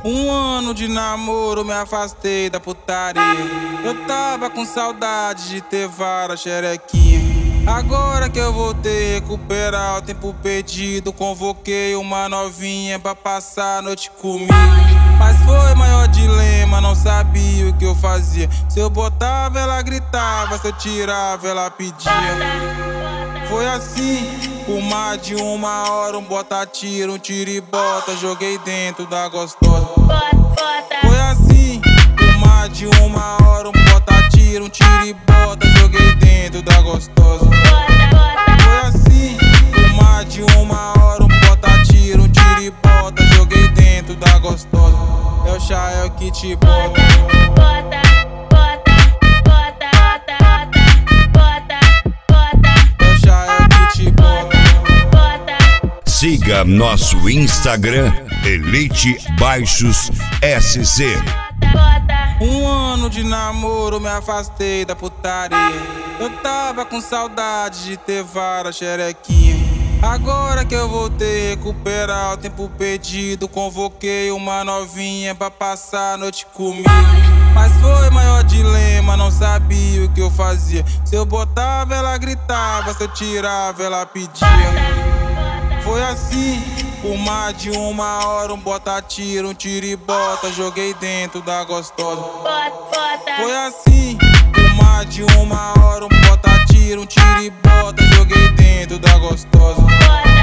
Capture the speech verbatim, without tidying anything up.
Um ano de namoro, me afastei da putaria. Eu tava com saudade de ter várias xerequinhas. Agora que eu voltei recuperar o tempo perdido, convoquei uma novinha pra passar a noite comigo. Mas foi maior dilema, não sabia o que eu fazia. Se eu botava, ela gritava, se eu tirava, ela pedia. Foi assim, por mais de uma hora, um bota-tira, um tira e bota, joguei dentro da gostosa. Foi assim, por mais de uma hora, um bota-tira, um tira e bota, joguei dentro da gostosa. Foi assim, por mais de uma hora, um bota-tira, um tira e bota, joguei dentro da gostosa. É o Chael que te bota. Siga nosso Instagram, Elite Baixos S C. Um ano de namoro, me afastei da putaria. Eu tava com saudade de ter várias xerequinhas. Agora que eu voltei recuperar o tempo perdido, convoquei uma novinha pra passar a noite comigo. Mas foi maior dilema, não sabia o que eu fazia. Se eu botava, ela gritava, se eu tirava, ela pedia. Foi assim, por mais de uma hora, um bota-tira, um tira e bota, joguei dentro da gostosa. Foi assim, por mais de uma hora, um bota-tira, um tira e bota, joguei dentro da gostosa.